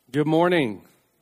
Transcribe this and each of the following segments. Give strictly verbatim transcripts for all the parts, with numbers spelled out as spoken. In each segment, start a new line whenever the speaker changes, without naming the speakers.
Good morning.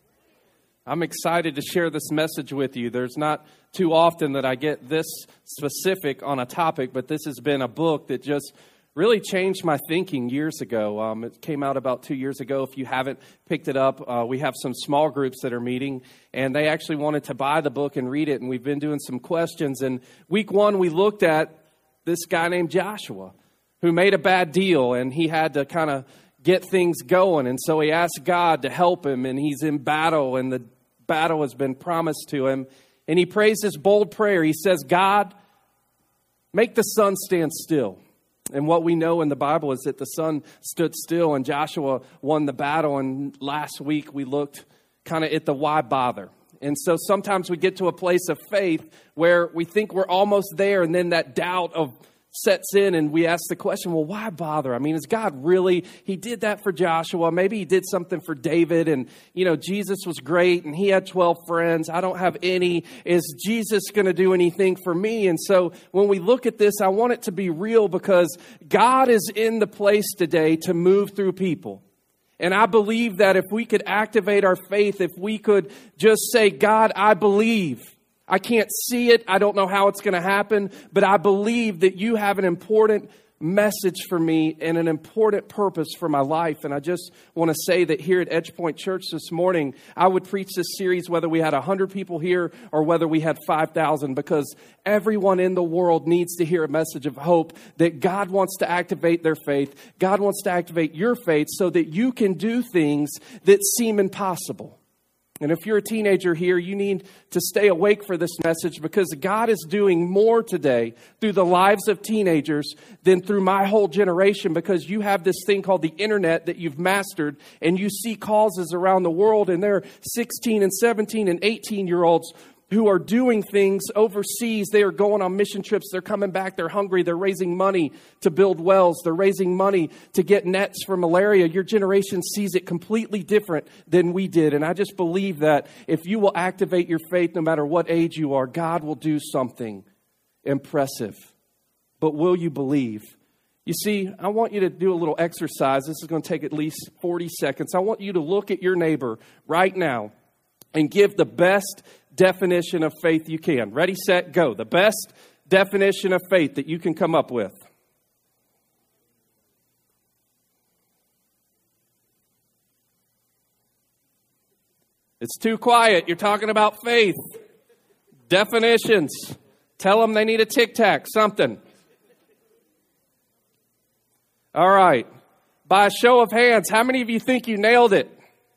I'm excited to share this message with you. There's not too often that I get this specific on a topic, but this has been a book that just really changed my thinking years ago. Um, it came out about two years ago. If you haven't picked it up, uh, we have some small groups that are meeting, and they actually wanted to buy the book and read it, and we've been doing some questions. And week one, we looked at this guy named Joshua who made a bad deal, and he had to kind of get things going. And so he asked God to help him, and he's in battle, and the battle has been promised to him. And he prays this bold prayer. He says, God, make the sun stand still. And what we know in the Bible is that the sun stood still and Joshua won the battle. And last week we looked kind of at the why bother. And so sometimes we get to a place of faith where we think we're almost there, and then that doubt of sets in, and we ask the question, well, why bother? I mean, is God really, he did that for Joshua. Maybe he did something for David, and, you know, Jesus was great, and he had twelve friends. I don't have any. Is Jesus going to do anything for me? And so when we look at this, I want it to be real, because God is in the place today to move through people. And I believe that if we could activate our faith, if we could just say, God, I believe. I can't see it. I don't know how it's going to happen, but I believe that you have an important message for me and an important purpose for my life. And I just want to say that here at Edge Point Church this morning, I would preach this series whether we had one hundred people here or whether we had five thousand, because everyone in the world needs to hear a message of hope that God wants to activate their faith. God wants to activate your faith so that you can do things that seem impossible. And if you're a teenager here, you need to stay awake for this message, because God is doing more today through the lives of teenagers than through my whole generation, because you have this thing called the internet that you've mastered, and you see causes around the world, and there are sixteen and seventeen and eighteen year olds who are doing things overseas. They are going on mission trips. They're coming back. They're hungry. They're raising money to build wells. They're raising money to get nets for malaria. Your generation sees it completely different than we did. And I just believe that if you will activate your faith, no matter what age you are, God will do something impressive. But will you believe? You see, I want you to do a little exercise. This is going to take at least forty seconds. I want you to look at your neighbor right now and give the best definition of faith you can. Ready, set, go. The best definition of faith that you can come up with. It's too quiet. You're talking about faith. Definitions. Tell them they need a Tic Tac, something. All right. By a show of hands, how many of you think you nailed it?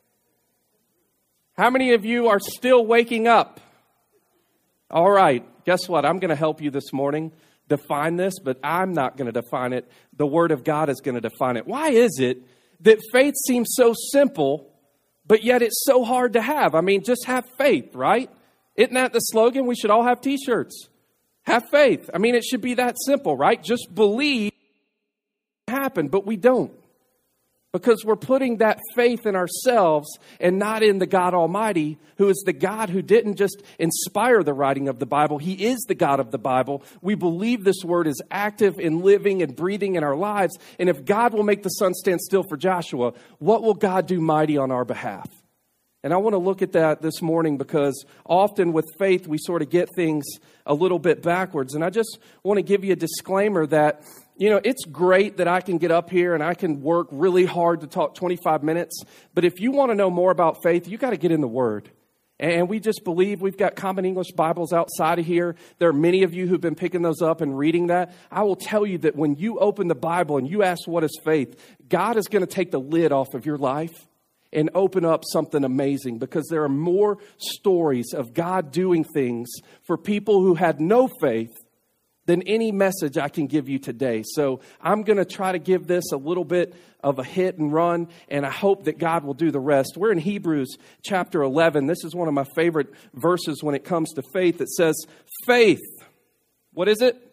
How many of you are still waking up? All right. Guess what? I'm going to help you this morning define this, but I'm not going to define it. The Word of God is going to define it. Why is it that faith seems so simple, but yet it's so hard to have? I mean, just have faith, right? Isn't that the slogan? We should all have T-shirts. Have faith. I mean, it should be that simple, right? Just believe it will happen, but we don't. Because we're putting that faith in ourselves and not in the God Almighty, who is the God who didn't just inspire the writing of the Bible. He is the God of the Bible. We believe this word is active and living and breathing in our lives. And if God will make the sun stand still for Joshua, what will God do mighty on our behalf? And I want to look at that this morning, because often with faith, we sort of get things a little bit backwards. And I just want to give you a disclaimer that, you know, it's great that I can get up here and I can work really hard to talk twenty-five minutes. But if you want to know more about faith, you got to get in the Word. And we just believe we've got Common English Bibles outside of here. There are many of you who've been picking those up and reading that. I will tell you that when you open the Bible and you ask what is faith, God is going to take the lid off of your life and open up something amazing, because there are more stories of God doing things for people who had no faith than any message I can give you today. So I'm going to try to give this a little bit of a hit and run, and I hope that God will do the rest. We're in Hebrews chapter eleven. This is one of my favorite verses when it comes to faith. It says, faith, what is it?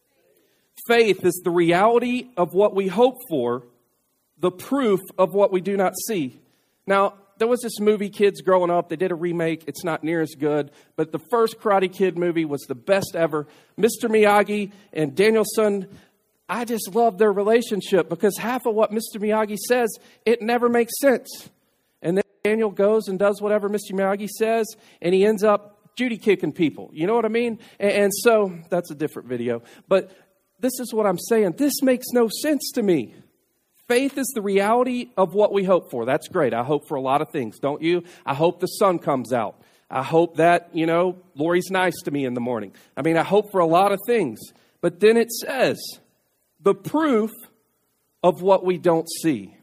Faith is the reality of what we hope for, the proof of what we do not see. Now, there was this movie, kids growing up. They did a remake. It's not near as good. But the first Karate Kid movie was the best ever. Mister Miyagi and Daniel-san, I just love their relationship, because half of what Mister Miyagi says, it never makes sense. And then Daniel goes and does whatever Mister Miyagi says, and he ends up Judy kicking people. You know what I mean? And, and so that's a different video. But this is what I'm saying. This makes no sense to me. Faith is the reality of what we hope for. That's great. I hope for a lot of things, don't you? I hope the sun comes out. I hope that, you know, Lori's nice to me in the morning. I mean, I hope for a lot of things. But then it says, the proof of what we don't see.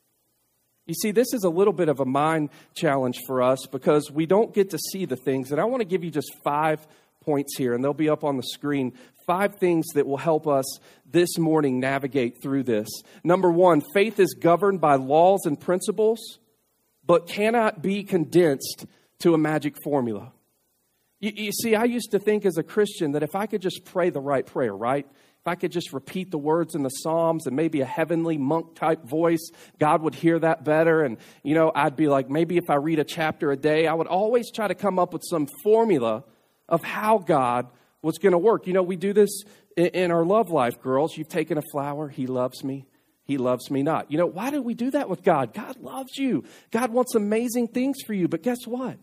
You see, this is a little bit of a mind challenge for us because we don't get to see the things. And I want to give you just five points here, and they'll be up on the screen. Five things that will help us this morning navigate through this. Number one, faith is governed by laws and principles, but cannot be condensed to a magic formula. You, you see, I used to think as a Christian that if I could just pray the right prayer, right? If I could just repeat the words in the Psalms and maybe a heavenly monk-type voice, God would hear that better. And, you know, I'd be like, maybe if I read a chapter a day, I would always try to come up with some formula of how God was going to work. You know, we do this in, in our love life, girls. You've taken a flower. He loves me. He loves me not. You know, why do we do that with God? God loves you. God wants amazing things for you. But guess what?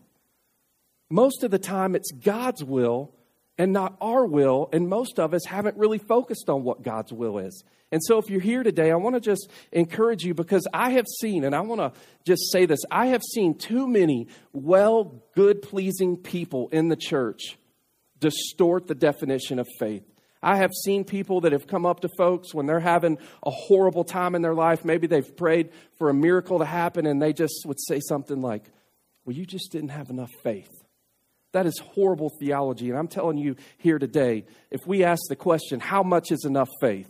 Most of the time, it's God's will and not our will, and most of us haven't really focused on what God's will is. And so if you're here today, I want to just encourage you because I have seen, and I want to just say this, I have seen too many well, good, pleasing people in the church distort the definition of faith. I have seen people that have come up to folks when they're having a horrible time in their life. Maybe they've prayed for a miracle to happen, and they just would say something like, well, you just didn't have enough faith. That is horrible theology. And I'm telling you here today, if we ask the question, how much is enough faith?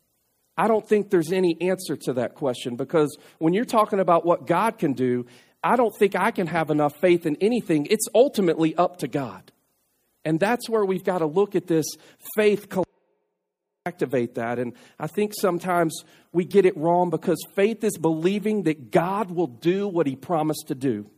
I don't think there's any answer to that question because when you're talking about what God can do, I don't think I can have enough faith in anything. It's ultimately up to God. And that's where we've got to look at this faith, activate that. And I think sometimes we get it wrong because faith is believing that God will do what he promised to do.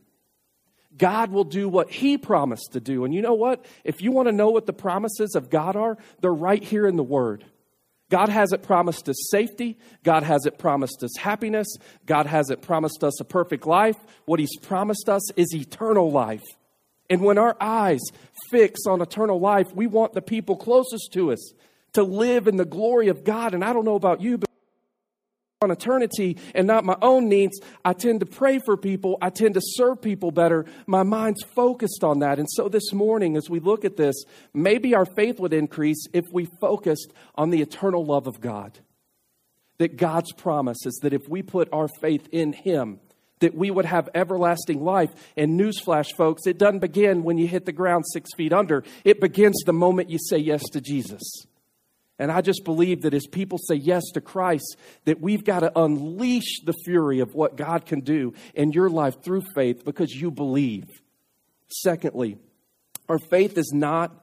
God will do what he promised to do. And you know what? If you want to know what the promises of God are, they're right here in the Word. God hasn't promised us safety. God hasn't promised us happiness. God hasn't promised us a perfect life. What he's promised us is eternal life. And when our eyes fix on eternal life, we want the people closest to us to live in the glory of God. And I don't know about you, but on eternity and not my own needs, I tend to pray for people. I tend to serve people better. My mind's focused on that. And so this morning, as we look at this, maybe our faith would increase if we focused on the eternal love of God. That God's promise is that if we put our faith in him, that we would have everlasting life. And newsflash, folks, it doesn't begin when you hit the ground six feet under. It begins the moment you say yes to Jesus. And I just believe that as people say yes to Christ, that we've got to unleash the fury of what God can do in your life through faith because you believe. Secondly, our faith is not,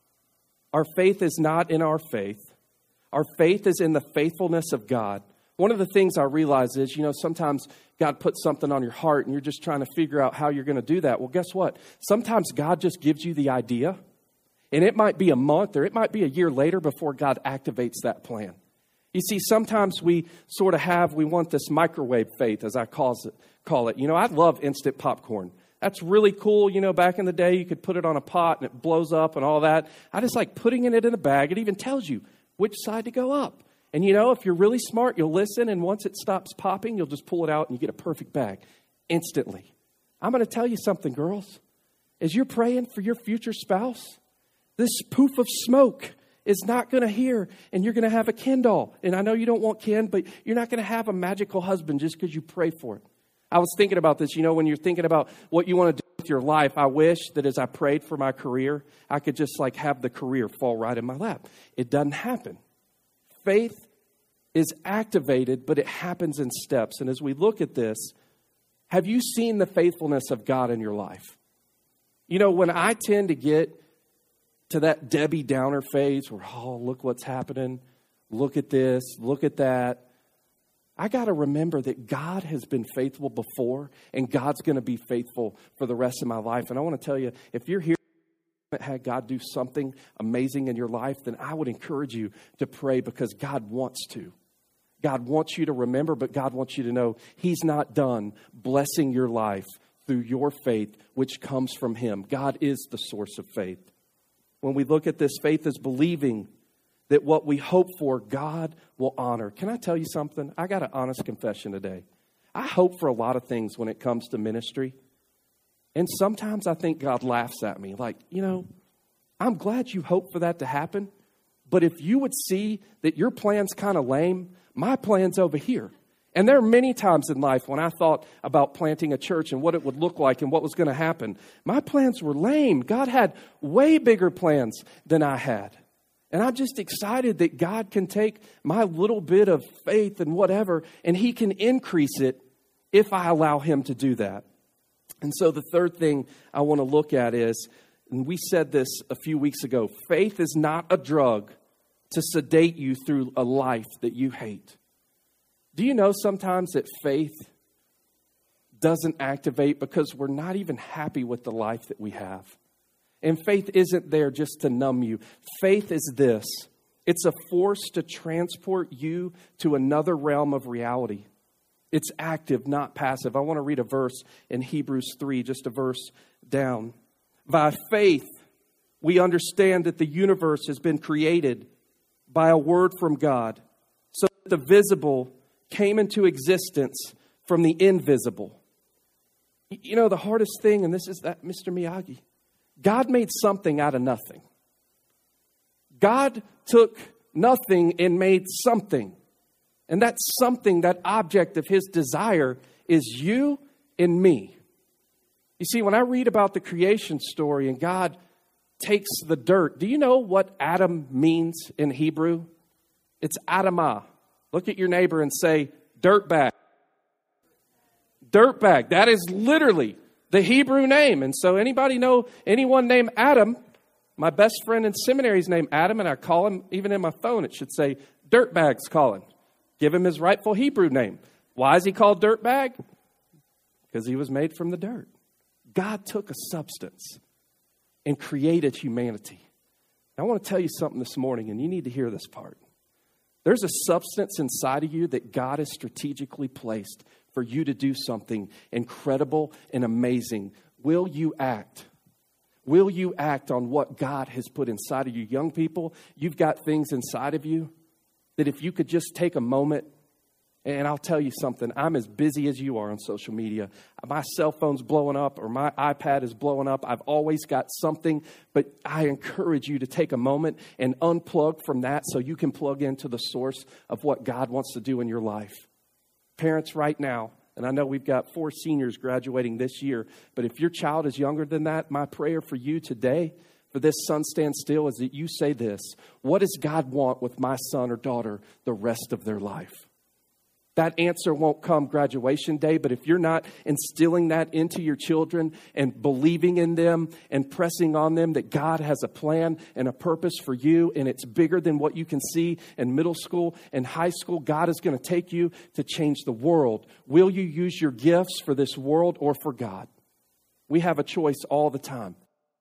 our faith is not in our faith. Our faith is in the faithfulness of God. One of the things I realize is, you know, sometimes God puts something on your heart and you're just trying to figure out how you're going to do that. Well, guess what? Sometimes God just gives you the idea. And it might be a month or it might be a year later before God activates that plan. You see, sometimes we sort of have, we want this microwave faith, as I call it. Call it. You know, I love instant popcorn. That's really cool. You know, back in the day, you could put it on a pot and it blows up and all that. I just like putting it in a bag. It even tells you which side to go up. And, you know, if you're really smart, you'll listen. And once it stops popping, you'll just pull it out and you get a perfect bag instantly. I'm going to tell you something, girls. As you're praying for your future spouse, this poof of smoke is not going to hear, and you're going to have a Ken doll. And I know you don't want Ken, but you're not going to have a magical husband just because you pray for it. I was thinking about this, you know, when you're thinking about what you want to do with your life, I wish that as I prayed for my career, I could just like have the career fall right in my lap. It doesn't happen. Faith is activated, but it happens in steps. And as we look at this, have you seen the faithfulness of God in your life? You know, when I tend to get to that Debbie Downer phase where, oh, look what's happening. Look at this. Look at that. I got to remember that God has been faithful before and God's going to be faithful for the rest of my life. And I want to tell you, if you're here and had God do something amazing in your life, then I would encourage you to pray because God wants to. God wants you to remember, but God wants you to know he's not done blessing your life through your faith, which comes from him. God is the source of faith. When we look at this, faith is believing that what we hope for, God will honor. Can I tell you something? I got an honest confession today. I hope for a lot of things when it comes to ministry. And sometimes I think God laughs at me. Like, you know, I'm glad you hope for that to happen. But if you would see that your plan's kind of lame, my plan's over here. And there are many times in life when I thought about planting a church and what it would look like and what was going to happen. My plans were lame. God had way bigger plans than I had. And I'm just excited that God can take my little bit of faith and whatever, and he can increase it if I allow him to do that. And so the third thing I want to look at is, and we said this a few weeks ago, faith is not a drug to sedate you through a life that you hate. Do you know sometimes that faith doesn't activate because we're not even happy with the life that we have? And faith isn't there just to numb you. Faith is this. It's a force to transport you to another realm of reality. It's active, not passive. I want to read a verse in Hebrews three, just a verse down. By faith, we understand that the universe has been created by a word from God, so that the visible came into existence from the invisible. You know, the hardest thing, and this is that Mister Miyagi, God made something out of nothing. God took nothing and made something. And that something, that object of his desire, is you and me. You see, when I read about the creation story and God takes the dirt, do you know what Adam means in Hebrew? It's Adamah. Look at your neighbor and say, dirtbag. Dirtbag. That is literally the Hebrew name. And so anybody know anyone named Adam? My best friend in seminary is named Adam, and I call him, even in my phone, it should say, Dirtbag's calling. Give him his rightful Hebrew name. Why is he called Dirtbag? Because he was made from the dirt. God took a substance and created humanity. I want to tell you something this morning, and you need to hear this part. There's a substance inside of you that God has strategically placed for you to do something incredible and amazing. Will you act? Will you act on what God has put inside of you? Young people, you've got things inside of you that if you could just take a moment, and I'll tell you something, I'm as busy as you are on social media. My cell phone's blowing up or my iPad is blowing up. I've always got something, but I encourage you to take a moment and unplug from that so you can plug into the source of what God wants to do in your life. Parents, right now, and I know we've got four seniors graduating this year, but if your child is younger than that, my prayer for you today, for this Sun Stand Still, is that you say this: what does God want with my son or daughter the rest of their life? That answer won't come graduation day, but if you're not instilling that into your children and believing in them and pressing on them that God has a plan and a purpose for you, and it's bigger than what you can see in middle school and high school, God is going to take you to change the world. Will you use your gifts for this world or for God? We have a choice all the time.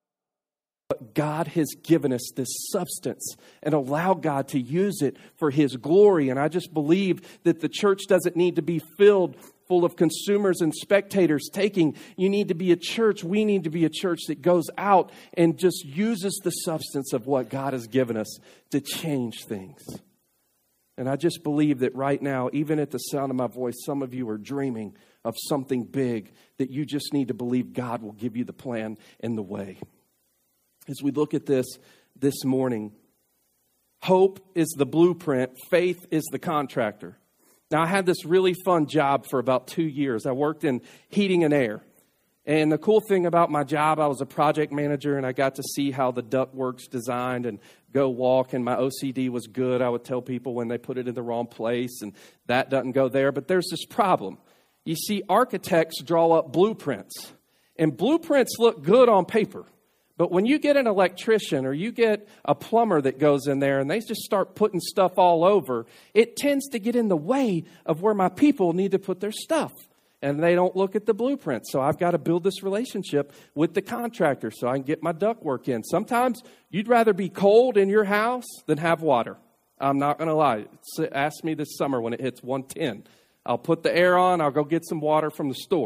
But God has given us this substance, and allow God to use it for his glory. And I just believe that the church doesn't need to be filled full of consumers and spectators taking. You need to be a church. We need to be a church that goes out and just uses the substance of what God has given us to change things. And I just believe that right now, even at the sound of my voice, some of you are dreaming of something big that you just need to believe God will give you the plan and the way. As we look at this this morning, hope is the blueprint, faith is the contractor. Now, I had this really fun job for about two years. I worked in heating and air. And the cool thing about my job, I was a project manager, and I got to see how the ductwork's designed and go walk, and my O C D was good. I would tell people when they put it in the wrong place, and that doesn't go there. But there's this problem. You see, architects draw up blueprints, and blueprints look good on paper. But when you get an electrician or you get a plumber that goes in there and they just start putting stuff all over, it tends to get in the way of where my people need to put their stuff. And they don't look at the blueprint. So I've got to build this relationship with the contractor so I can get my ductwork in. Sometimes you'd rather be cold in your house than have water. I'm not going to lie. Ask me this summer when it hits one ten. I'll put the air on. I'll go get some water from the store.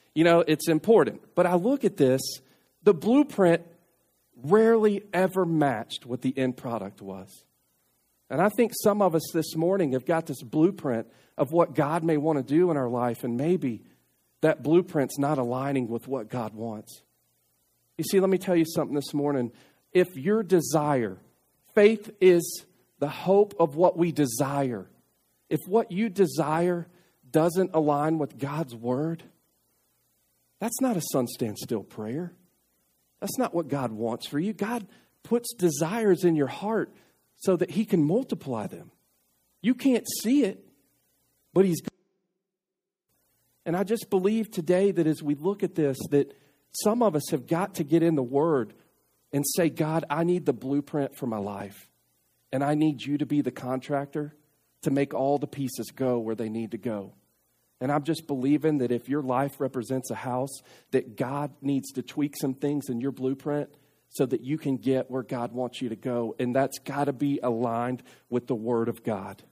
you know, it's important. But I look at this, the blueprint rarely ever matched what the end product was. And I think some of us this morning have got this blueprint of what God may want to do in our life, and maybe that blueprint's not aligning with what God wants. You see, let me tell you something this morning. If your desire, faith is the hope of what we desire. If what you desire doesn't align with God's word, that's not a sun stand still prayer. That's not what God wants for you. God puts desires in your heart so that he can multiply them. You can't see it, but he's. And I just believe today that as we look at this, that some of us have got to get in the word and say, God, I need the blueprint for my life. And I need you to be the contractor to make all the pieces go where they need to go. And I'm just believing that if your life represents a house, that God needs to tweak some things in your blueprint so that you can get where God wants you to go. And that's got to be aligned with the Word of God.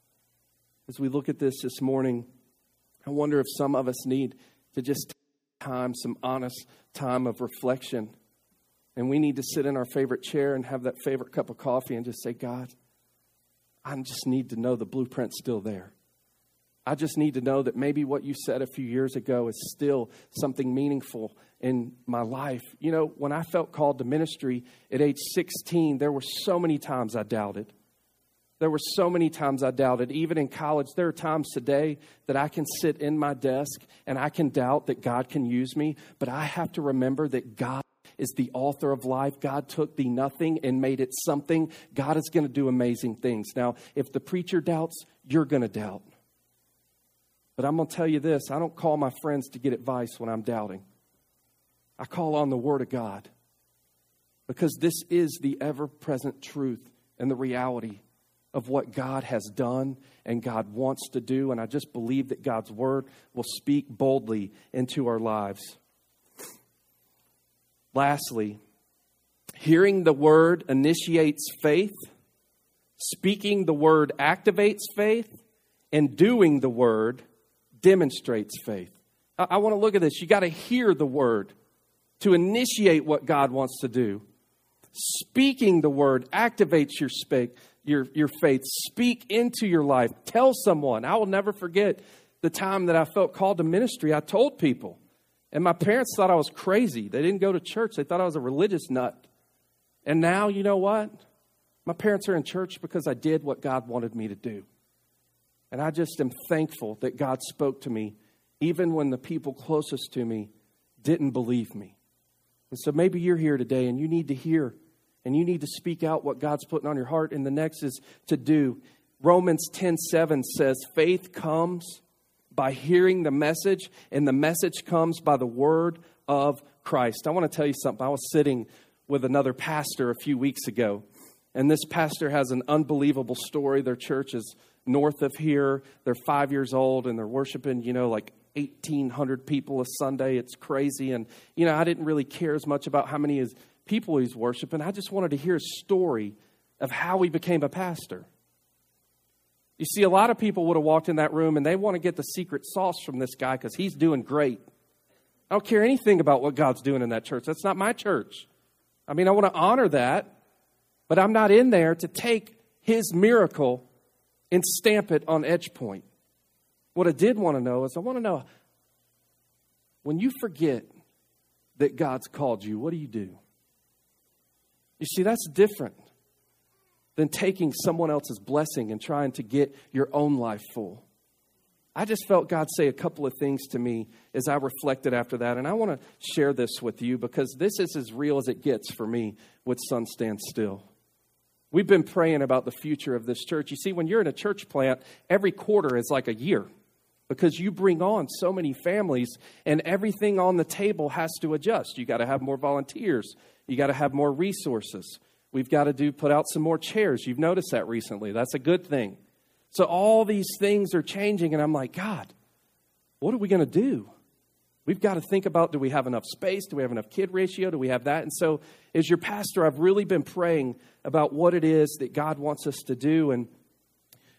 As we look at this this morning, I wonder if some of us need to just take time, some honest time of reflection. And we need to sit in our favorite chair and have that favorite cup of coffee and just say, God, I just need to know the blueprint's still there. I just need to know that maybe what you said a few years ago is still something meaningful in my life. You know, when I felt called to ministry at age sixteen, there were so many times I doubted. There were so many times I doubted. Even in college, there are times today that I can sit in my desk and I can doubt that God can use me. But I have to remember that God is the author of life. God took the nothing and made it something. God is going to do amazing things. Now, if the preacher doubts, you're going to doubt. But I'm going to tell you this. I don't call my friends to get advice when I'm doubting. I call on the Word of God. Because this is the ever-present truth and the reality of what God has done and God wants to do. And I just believe that God's Word will speak boldly into our lives. Lastly, hearing the Word initiates faith. Speaking the Word activates faith. And doing the Word demonstrates faith. I, I want to look at this. You got to hear the Word to initiate what God wants to do. Speaking the Word activates your speak, your, your faith. Speak into your life. Tell someone. I will never forget the time that I felt called to ministry. I told people. And my parents thought I was crazy. They didn't go to church. They thought I was a religious nut. And now, you know what? My parents are in church because I did what God wanted me to do. And I just am thankful that God spoke to me, even when the people closest to me didn't believe me. And so maybe you're here today and you need to hear and you need to speak out what God's putting on your heart. And the next is to do. Romans ten seven says, faith comes by hearing the message, and the message comes by the word of Christ. I want to tell you something. I was sitting with another pastor a few weeks ago, and this pastor has an unbelievable story. Their church is north of here. They're five years old, and they're worshiping, you know, like eighteen hundred people a Sunday. It's crazy. And, you know, I didn't really care as much about how many people he's worshiping. I just wanted to hear his story of how he became a pastor. You see, a lot of people would have walked in that room and they want to get the secret sauce from this guy because he's doing great. I don't care anything about what God's doing in that church. That's not my church. I mean, I want to honor that, but I'm not in there to take his miracle and stamp it on Edge Point. What I did want to know is I want to know, when you forget that God's called you, what do you do? You see, that's different than taking someone else's blessing and trying to get your own life full. I just felt God say a couple of things to me as I reflected after that. And I want to share this with you because this is as real as it gets for me with Sun Stand Still. We've been praying about the future of this church. You see, when you're in a church plant, every quarter is like a year because you bring on so many families and everything on the table has to adjust. You got to have more volunteers. You got to have more resources. We've got to do put out some more chairs. You've noticed that recently. That's a good thing. So all these things are changing, and I'm like, God, what are we going to do? We've got to think about, do we have enough space? Do we have enough kid ratio? Do we have that? And so as your pastor, I've really been praying about what it is that God wants us to do. And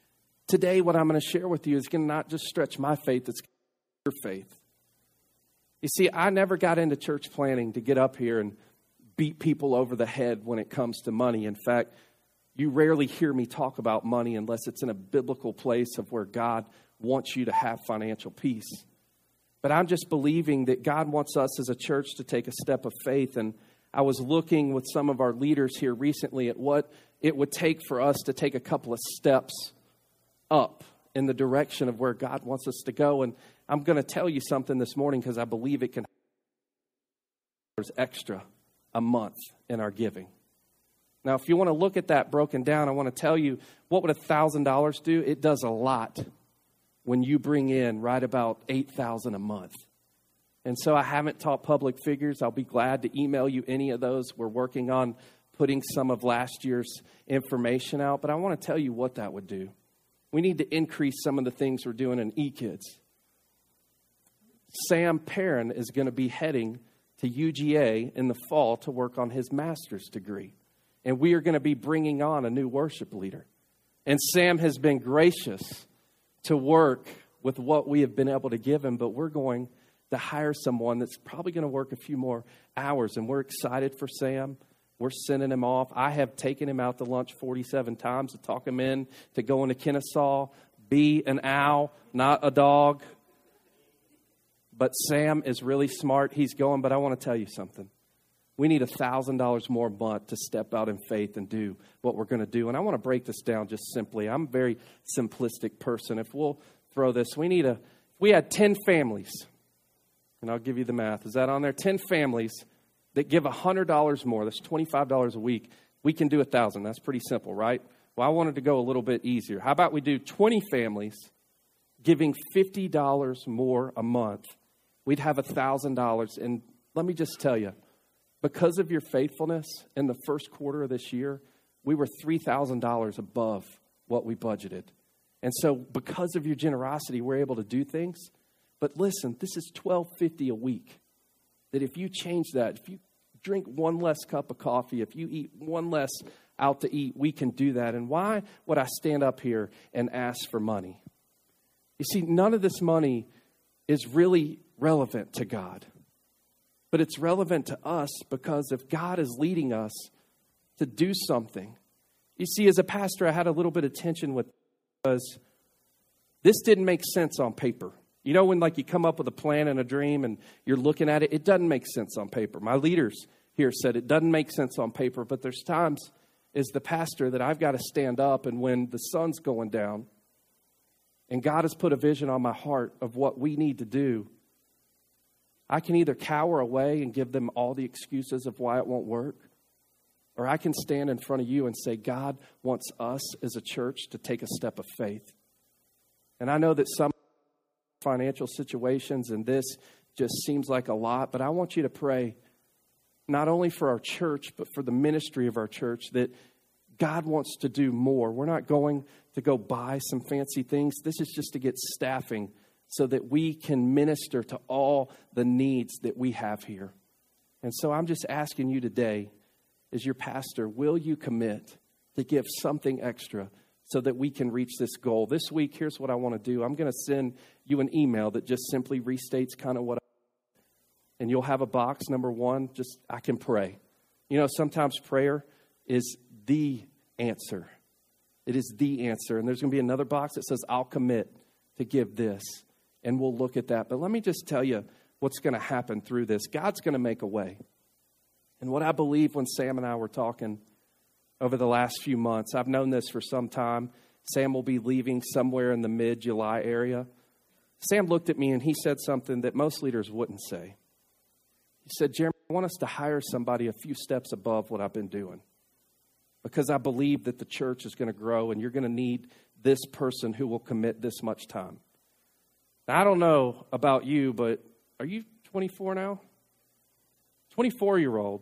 today what I'm going to share with you is going to not just stretch my faith, it's your faith. You see, I never got into church planning to get up here and beat people over the head when it comes to money. In fact, you rarely hear me talk about money unless it's in a biblical place of where God wants you to have financial peace. But I'm just believing that God wants us as a church to take a step of faith. And I was looking with some of our leaders here recently at what it would take for us to take a couple of steps up in the direction of where God wants us to go. And I'm going to tell you something this morning because I believe it can there's extra a month in our giving. Now, if you want to look at that broken down, I want to tell you, what would one thousand dollars do? It does a lot when you bring in right about eight thousand dollars a month. And so I haven't taught public figures. I'll be glad to email you any of those. We're working on putting some of last year's information out, but I want to tell you what that would do. We need to increase some of the things we're doing in eKids. Sam Perrin is going to be heading to U G A in the fall to work on his master's degree. And we are going to be bringing on a new worship leader. And Sam has been gracious to work with what we have been able to give him, but we're going to hire someone that's probably going to work a few more hours. And we're excited for Sam. We're sending him off. I have taken him out to lunch forty-seven times to talk him in to go into Kennesaw, be an owl, not a dog. But Sam is really smart. He's going, but I want to tell you something. We need one thousand dollars more a month to step out in faith and do what we're going to do. And I want to break this down just simply. I'm a very simplistic person. If we'll throw this, we need a, if we had ten families, and I'll give you the math. Is that on there? ten families that give one hundred dollars more. That's twenty-five dollars a week. We can do one thousand. That's pretty simple, right? Well, I wanted to go a little bit easier. How about we do twenty families giving fifty dollars more a month? We'd have one thousand dollars. And let me just tell you, because of your faithfulness in the first quarter of this year, we were three thousand dollars above what we budgeted. And so because of your generosity, we're able to do things. But listen, this is twelve fifty a week. That if you change that, if you drink one less cup of coffee, if you eat one less out to eat, we can do that. And why would I stand up here and ask for money? You see, none of this money is really relevant to God. But it's relevant to us because if God is leading us to do something. You see, as a pastor, I had a little bit of tension with because this didn't make sense on paper. You know, when like you come up with a plan and a dream and you're looking at it, it doesn't make sense on paper. My leaders here said it doesn't make sense on paper, but there's times as the pastor that I've got to stand up, and when the sun's going down and God has put a vision on my heart of what we need to do, I can either cower away and give them all the excuses of why it won't work, or I can stand in front of you and say, God wants us as a church to take a step of faith. And I know that some financial situations and this just seems like a lot, but I want you to pray not only for our church, but for the ministry of our church, that God wants to do more. We're not going to go buy some fancy things. This is just to get staffing so that we can minister to all the needs that we have here. And so I'm just asking you today, as your pastor, will you commit to give something extra so that we can reach this goal? This week, here's what I want to do. I'm going to send you an email that just simply restates kind of what I, and you'll have a box. Number one, just I can pray. You know, sometimes prayer is the answer. It is the answer. And there's going to be another box that says, I'll commit to give this. And we'll look at that. But let me just tell you what's going to happen through this. God's going to make a way. And what I believe when Sam and I were talking over the last few months, I've known this for some time. Sam will be leaving somewhere in the mid-July area. Sam looked at me and he said something that most leaders wouldn't say. He said, Jeremy, I want us to hire somebody a few steps above what I've been doing, because I believe that the church is going to grow and you're going to need this person who will commit this much time. Now, I don't know about you, but are you twenty-four now? twenty-four-year-old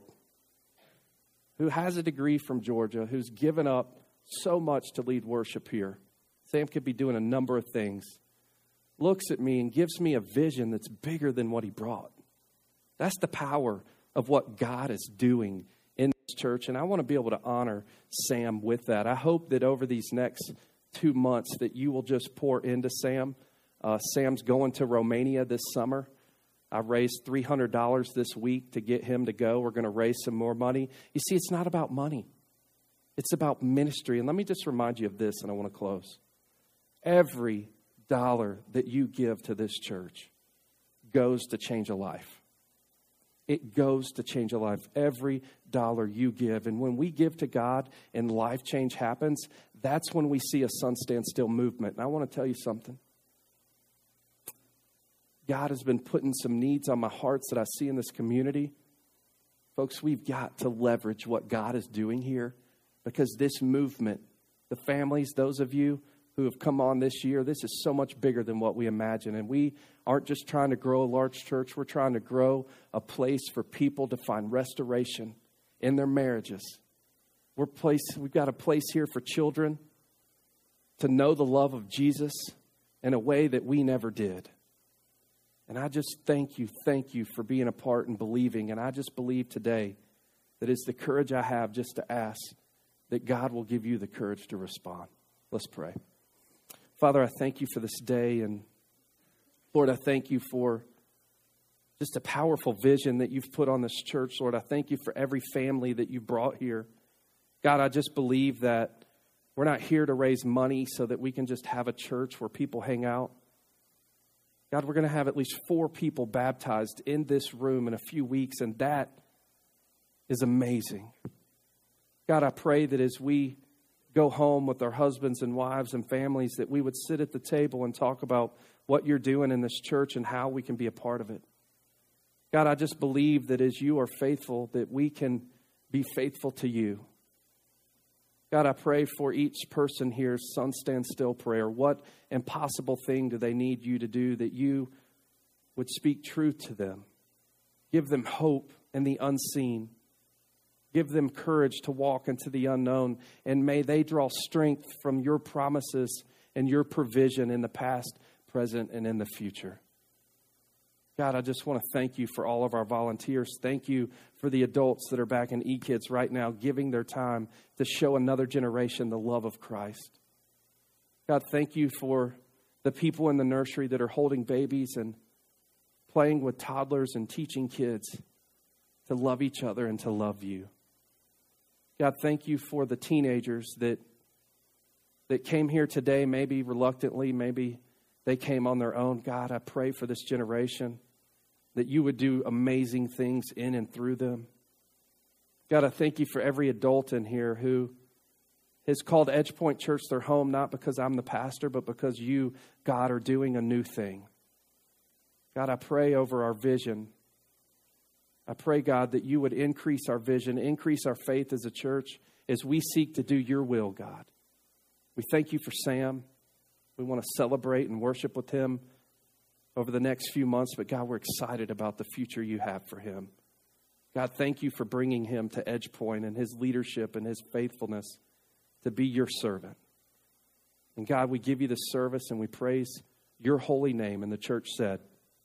who has a degree from Georgia, who's given up so much to lead worship here. Sam could be doing a number of things. Looks at me and gives me a vision that's bigger than what he brought. That's the power of what God is doing in this church. And I want to be able to honor Sam with that. I hope that over these next two months that you will just pour into Sam. Uh, Sam's going to Romania this summer. I raised three hundred dollars this week to get him to go. We're going to raise some more money. You see, it's not about money. It's about ministry. And let me just remind you of this, and I want to close. Every dollar that you give to this church goes to change a life. It goes to change a life. Every dollar you give. And when we give to God and life change happens, that's when we see a Sun Stand Still movement. And I want to tell you something. God has been putting some needs on my hearts that I see in this community. Folks, we've got to leverage what God is doing here, because this movement, the families, those of you who have come on this year, this is so much bigger than what we imagine. And we aren't just trying to grow a large church. We're trying to grow a place for people to find restoration in their marriages. We're place, we've got a place here for children to know the love of Jesus in a way that we never did. And I just thank you, thank you for being a part and believing. And I just believe today that it's the courage I have just to ask that God will give you the courage to respond. Let's pray. Father, I thank you for this day. And Lord, I thank you for just a powerful vision that you've put on this church. Lord, I thank you for every family that you brought here. God, I just believe that we're not here to raise money so that we can just have a church where people hang out. God, we're going to have at least four people baptized in this room in a few weeks, and that is amazing. God, I pray that as we go home with our husbands and wives and families, that we would sit at the table and talk about what you're doing in this church and how we can be a part of it. God, I just believe that as you are faithful, that we can be faithful to you. God, I pray for each person here's Sun Stand Still prayer. What impossible thing do they need you to do that you would speak truth to them? Give them hope in the unseen. Give them courage to walk into the unknown. And may they draw strength from your promises and your provision in the past, present, and in the future. God, I just want to thank you for all of our volunteers. Thank you for the adults that are back in eKids right now, giving their time to show another generation the love of Christ. God, thank you for the people in the nursery that are holding babies and playing with toddlers and teaching kids to love each other and to love you. God, thank you for the teenagers that that came here today, maybe reluctantly, maybe they came on their own. God, I pray for this generation that you would do amazing things in and through them. God, I thank you for every adult in here who has called Edge Point Church their home, not because I'm the pastor, but because you, God, are doing a new thing. God, I pray over our vision. I pray, God, that you would increase our vision, increase our faith as a church as we seek to do your will, God. We thank you for Sam. We want to celebrate and worship with him over the next few months, but God, we're excited about the future you have for him. God, thank you for bringing him to Edge Point and his leadership and his faithfulness to be your servant. And God, we give you this service and we praise your holy name. And the church said,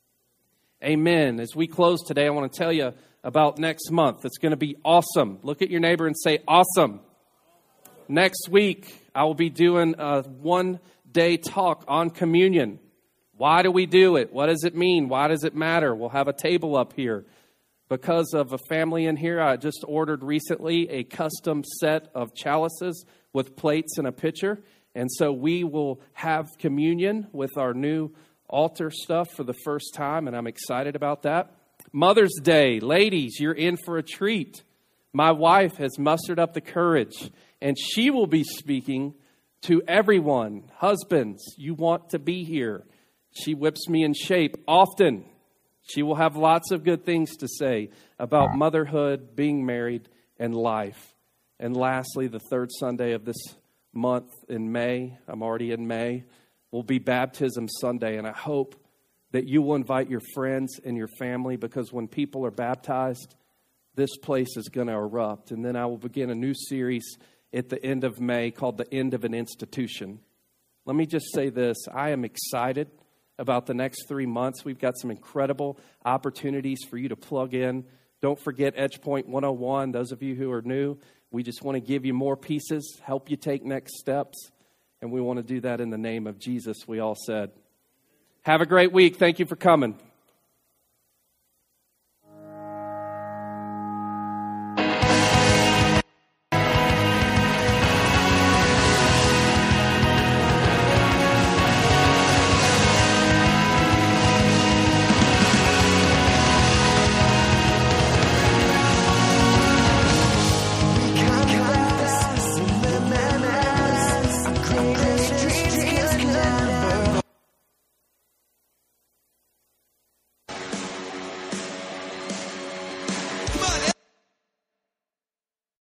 amen. As we close today, I want to tell you about next month. It's going to be awesome. Look at your neighbor and say, awesome. Next week, I will be doing a one-day talk on communion. Why do we do it? What does it mean? Why does it matter? We'll have a table up here. Because of a family in here, I just ordered recently a custom set of chalices with plates and a pitcher. And so we will have communion with our new altar stuff for the first time, and I'm excited about that. Mother's Day, ladies, you're in for a treat. My wife has mustered up the courage, and she will be speaking to everyone. Husbands, you want to be here. She whips me in shape often. She will have lots of good things to say about motherhood, being married, and life. And lastly, the third Sunday of this month in May, I'm already in May, will be Baptism Sunday. And I hope that you will invite your friends and your family, because when people are baptized, this place is going to erupt. And then I will begin a new series at the end of May called The End of an Institution. Let me just say this. I am excited about the next three months. We've got some incredible opportunities for you to plug in. Don't forget Edge Point one oh one. Those of you who are new, we just want to give you more pieces, help you take next steps. And we want to do that in the name of Jesus, we all said. Have a great week. Thank you for coming.